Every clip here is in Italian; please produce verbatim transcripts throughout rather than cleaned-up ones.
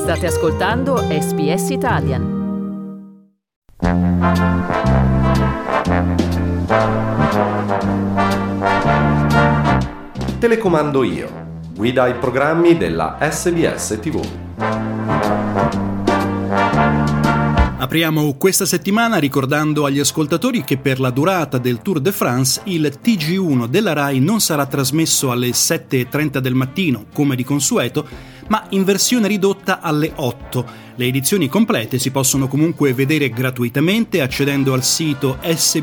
State ascoltando S B S Italian. Telecomando io. Guida ai programmi della S B S tivù. Apriamo questa settimana ricordando agli ascoltatori che per la durata del Tour de France il T G uno della Rai non sarà trasmesso alle sette e trenta del mattino, come di consueto, ma in versione ridotta alle otto. Le edizioni complete si possono comunque vedere gratuitamente accedendo al sito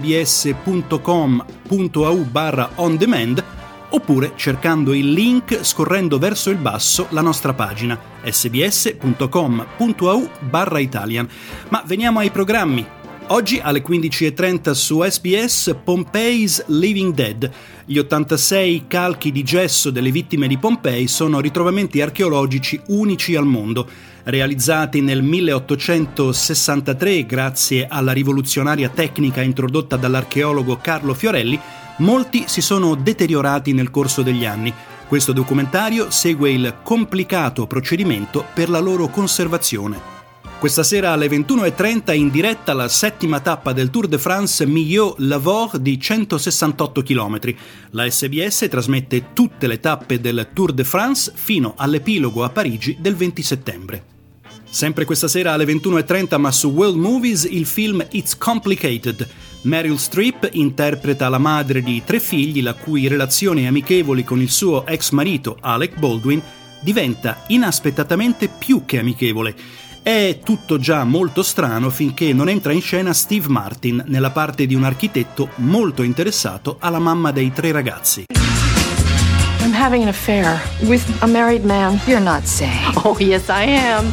sbs.com.au barra on demand oppure cercando il link scorrendo verso il basso la nostra pagina sbs.com.au barra Italian. Ma veniamo ai programmi. Oggi alle quindici e trenta su S B S Pompeii's Living Dead. Gli ottantasei calchi di gesso delle vittime di Pompei sono ritrovamenti archeologici unici al mondo. Realizzati nel milleottocentosessantatré grazie alla rivoluzionaria tecnica introdotta dall'archeologo Carlo Fiorelli, molti si sono deteriorati nel corso degli anni. Questo documentario segue il complicato procedimento per la loro conservazione. Questa sera alle ventuno e trenta in diretta la settima tappa del Tour de France Millau-Lavaur di centosessantotto chilometri. La S B S trasmette tutte le tappe del Tour de France fino all'epilogo a Parigi del venti settembre. Sempre questa sera alle ventuno e trenta, ma su World Movies, il film It's Complicated. Meryl Streep interpreta la madre di tre figli, la cui relazione amichevoli con il suo ex marito Alec Baldwin diventa inaspettatamente più che amichevole. È tutto già molto strano finché non entra in scena Steve Martin nella parte di un architetto molto interessato alla mamma dei tre ragazzi. I'm having an affair with a married man. You're not saying. Oh, yes, I am.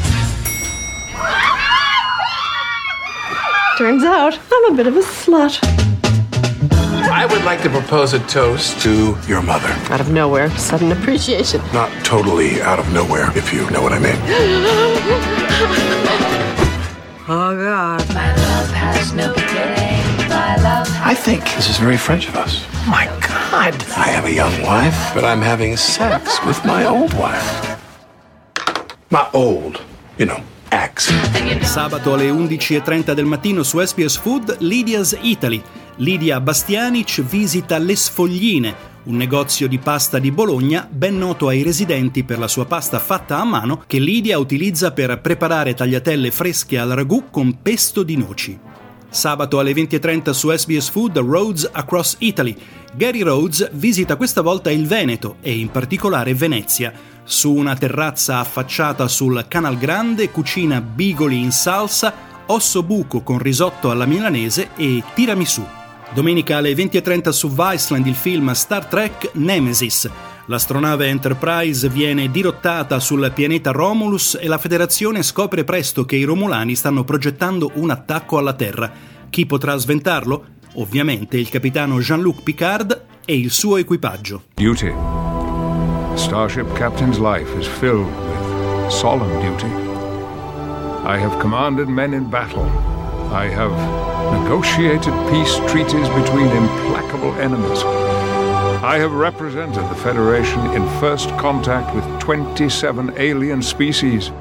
Turns out I'm a bit of a slut. I would like to propose a toast to your mother. Out of nowhere, sudden appreciation. Not totally out of nowhere, if you know what I mean. Oh, God. My love has no beginning. My love has I think this is very French of us. Oh, my God. I have a young wife, but I'm having sex with my old wife. Not old, you know. Ex. Sabato alle undici e trenta del mattino su S B S Food, Lydia's Italy. Lidia Bastianic visita Le Sfogline, un negozio di pasta di Bologna ben noto ai residenti per la sua pasta fatta a mano che Lidia utilizza per preparare tagliatelle fresche al ragù con pesto di noci. Sabato alle venti e trenta su S B S Food, Roads Across Italy. Gary Rhodes visita questa volta il Veneto e in particolare Venezia. Su una terrazza affacciata sul Canal Grande cucina bigoli in salsa, osso buco con risotto alla milanese e tiramisù. Domenica alle venti e trenta su Viceland il film Star Trek Nemesis. L'astronave Enterprise viene dirottata sul pianeta Romulus e la Federazione scopre presto che i Romulani stanno progettando un attacco alla Terra. Chi potrà sventarlo? Ovviamente il capitano Jean-Luc Picard e il suo equipaggio. Duty. A starship captain's life is filled with solemn duty. I have commanded men in battle. I have negotiated peace treaties between implacable enemies. I have represented the Federation in first contact with twenty-seven alien species.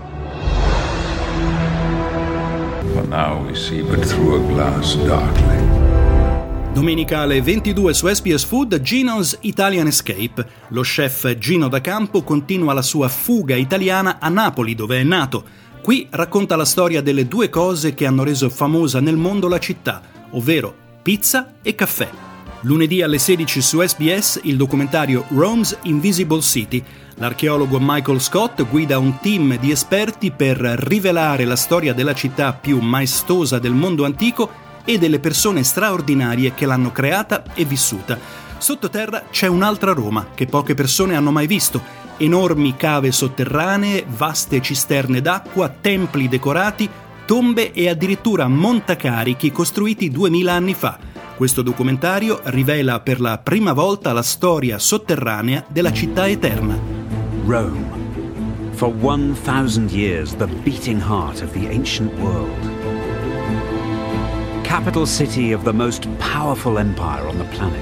But now we see but through a glass darkly. Domenica alle ventidue su S B S Food, Gino's Italian Escape. Lo chef Gino Da Campo continua la sua fuga italiana a Napoli, dove è nato. Qui racconta la storia delle due cose che hanno reso famosa nel mondo la città, ovvero pizza e caffè. Lunedì alle sedici su S B S il documentario Rome's Invisible City. L'archeologo Michael Scott guida un team di esperti per rivelare la storia della città più maestosa del mondo antico e delle persone straordinarie che l'hanno creata e vissuta. Sottoterra c'è un'altra Roma che poche persone hanno mai visto. Enormi cave sotterranee, vaste cisterne d'acqua, templi decorati, tombe e addirittura montacarichi costruiti duemila anni fa. Questo documentario rivela per la prima volta la storia sotterranea della città eterna. Rome. For one thousand years, the beating heart of the ancient world. Capital city of the most powerful empire on the planet.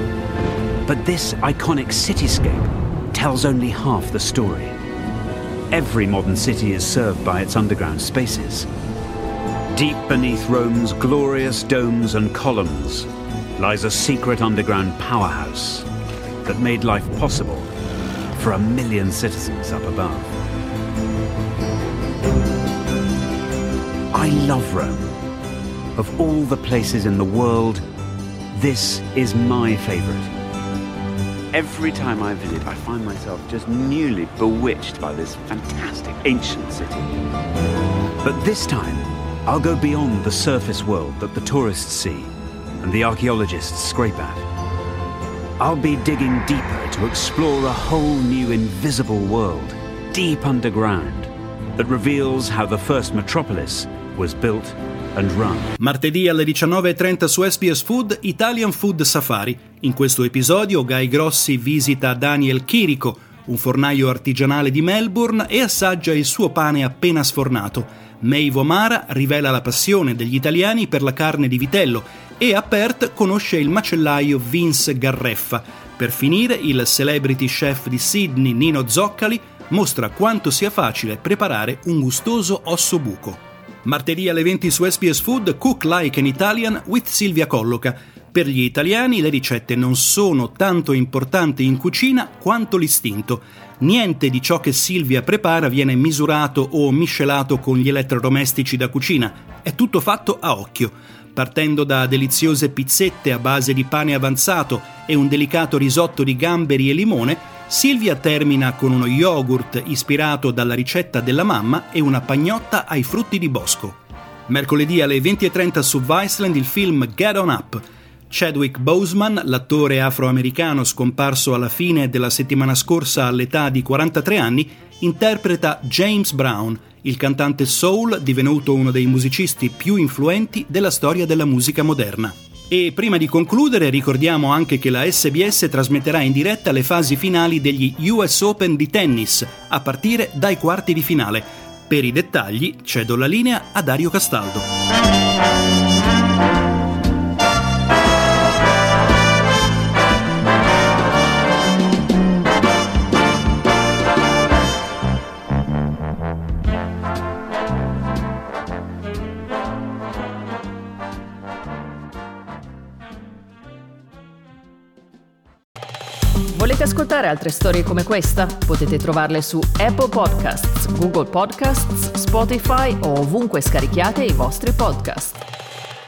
But this iconic cityscape tells only half the story. every modern city is served by its underground spaces. Deep beneath Rome's glorious domes and columns lies a secret underground powerhouse that made life possible for a million citizens up above. I love Rome. Of all the places in the world, this is my favorite. Every time I visit, I find myself just newly bewitched by this fantastic ancient city. But this time, I'll go beyond the surface world that the tourists see and the archaeologists scrape at. I'll be digging deeper to explore a whole new invisible world, deep underground, that reveals how the first metropolis was built and run. Martedì alle diciannove e trenta su S B S Food, Italian Food Safari. In questo episodio Guy Grossi visita Daniel Chirico, un fornaio artigianale di Melbourne, e assaggia il suo pane appena sfornato. Maeve O'Mara rivela la passione degli italiani per la carne di vitello e a Perth conosce il macellaio Vince Garreffa. Per finire, il celebrity chef di Sydney Nino Zoccali mostra quanto sia facile preparare un gustoso ossobuco. Martedì alle venti su S B S Food, Cook Like an Italian with Silvia Colloca. Per gli italiani le ricette non sono tanto importanti in cucina quanto l'istinto. Niente di ciò che Silvia prepara viene misurato o miscelato con gli elettrodomestici da cucina. È tutto fatto a occhio. Partendo da deliziose pizzette a base di pane avanzato e un delicato risotto di gamberi e limone, Silvia termina con uno yogurt ispirato dalla ricetta della mamma e una pagnotta ai frutti di bosco. Mercoledì alle venti e trenta su Viceland il film Get On Up. Chadwick Boseman, l'attore afroamericano scomparso alla fine della settimana scorsa all'età di quarantatré anni, interpreta James Brown, il cantante soul divenuto uno dei musicisti più influenti della storia della musica moderna. E prima di concludere ricordiamo anche che la S B S trasmetterà in diretta le fasi finali degli U S Open di tennis, a partire dai quarti di finale. Per i dettagli cedo la linea a Dario Castaldo. Volete ascoltare altre storie come questa? Potete trovarle su Apple Podcasts, Google Podcasts, Spotify o ovunque scarichiate i vostri podcast.